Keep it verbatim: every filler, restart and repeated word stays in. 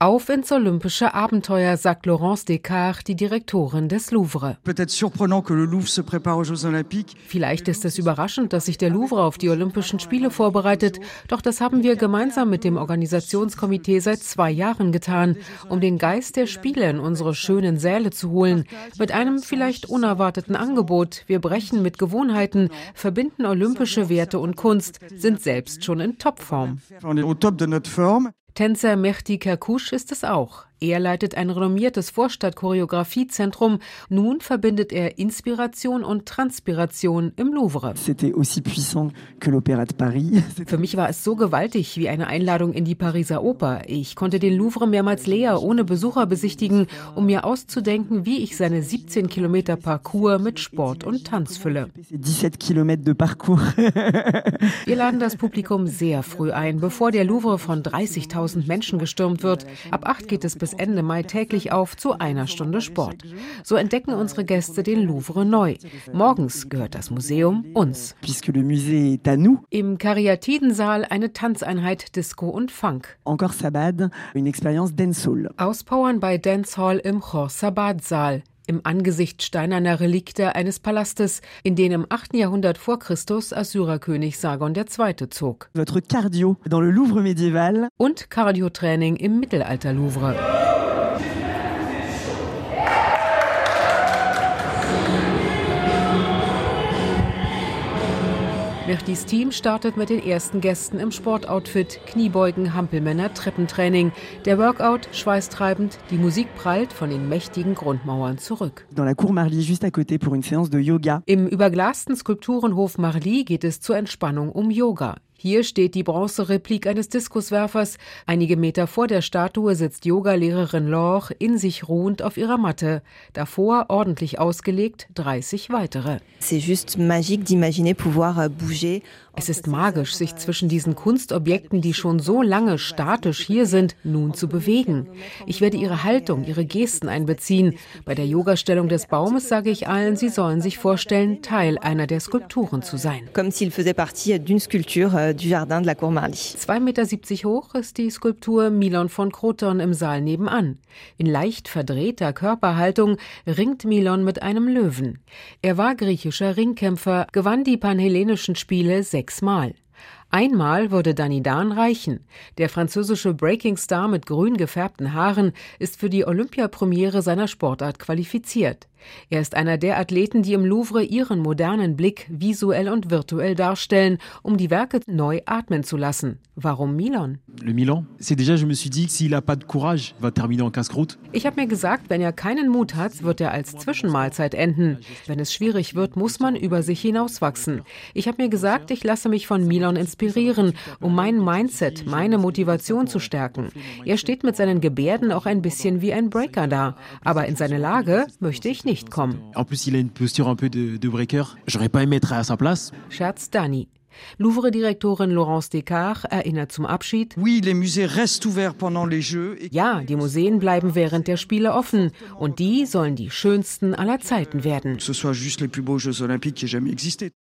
Auf ins olympische Abenteuer, sagt Laurence Descartes, die Direktorin des Louvre. Vielleicht ist es überraschend, dass sich der Louvre auf die Olympischen Spiele vorbereitet, doch das haben wir gemeinsam mit dem Organisationskomitee seit zwei Jahren getan, um den Geist der Spiele in unsere schönen Säle zu holen. Mit einem vielleicht unerwarteten Angebot. Wir brechen mit Gewohnheiten, verbinden olympische Werte und Kunst, sind selbst schon in Topform. Tänzer Mehdi Kerkouche ist es auch. Er leitet ein renommiertes Vorstadt-Choreografiezentrum. Nun verbindet er Inspiration und Transpiration im Louvre. Für mich war es so gewaltig wie eine Einladung in die Pariser Oper. Ich konnte den Louvre mehrmals leer ohne Besucher besichtigen, um mir auszudenken, wie ich seine siebzehn Kilometer Parcours mit Sport und Tanz fülle. Wir laden das Publikum sehr früh ein, bevor der Louvre von dreißigtausend Menschen gestürmt wird. Ab acht geht es bis Ende Mai täglich auf zu einer Stunde Sport. So entdecken unsere Gäste den Louvre neu. Morgens gehört das Museum uns. Im Karyatidensaal eine Tanzeinheit Disco und Funk. Auspowern bei Dancehall im Khor-Sabad-Saal. Im Angesicht steinerner Relikte eines Palastes, in den im achten Jahrhundert vor Christus Assyrerkönig Sargon der Zweite zog. Votre cardio dans le Louvre médiéval. Und Cardiotraining im Mittelalter-Louvre. Mehdis Team startet mit den ersten Gästen im Sportoutfit, Kniebeugen, Hampelmänner, Treppentraining. Der Workout schweißtreibend, die Musik prallt von den mächtigen Grundmauern zurück. Dans la cour Marly, juste à côté pour une séance de yoga. Im überglasten Skulpturenhof Marly geht es zur Entspannung um Yoga. Hier steht die Bronzereplik eines Diskuswerfers. Einige Meter vor der Statue sitzt Yogalehrerin Laure in sich ruhend auf ihrer Matte. Davor, ordentlich ausgelegt, dreißig weitere. C'est juste magique d'imaginer pouvoir bouger. Es ist magisch, sich zwischen diesen Kunstobjekten, die schon so lange statisch hier sind, nun zu bewegen. Ich werde ihre Haltung, ihre Gesten einbeziehen. Bei der Yogastellung des Baumes sage ich allen, sie sollen sich vorstellen, Teil einer der Skulpturen zu sein. Comme s'il faisait partie d'une sculpture du Jardin de la Cour Marly. zwei Meter siebzig hoch ist die Skulptur Milon von Kroton im Saal nebenan. In leicht verdrehter Körperhaltung ringt Milon mit einem Löwen. Er war griechischer Ringkämpfer, gewann die panhellenischen Spiele sechsmal. Einmal würde Danidan reichen. Der französische Breaking-Star mit grün gefärbten Haaren ist für die Olympiapremiere seiner Sportart qualifiziert. Er ist einer der Athleten, die im Louvre ihren modernen Blick visuell und virtuell darstellen, um die Werke neu atmen zu lassen. Warum Milon? Le Milan, c'est déjà, je me suis dit, s'il a pas de courage, va terminer en Casse-Croûte. Ich habe mir gesagt, wenn er keinen Mut hat, wird er als Zwischenmahlzeit enden. Wenn es schwierig wird, muss man über sich hinauswachsen. Ich habe mir gesagt, ich lasse mich von Milon inspirieren, um mein Mindset, meine Motivation zu stärken. Er steht mit seinen Gebärden auch ein bisschen wie ein Breaker da, aber in seine Lage möchte ich nicht kommen. En plus, il a une posture un peu de, de breaker. J'aurais pas aimé être à sa place. Scherzt Dani. Louvre-Direktorin Laurence Descartes erinnert zum Abschied: Ja, die Museen bleiben während der Spiele offen und die sollen die schönsten aller Zeiten werden.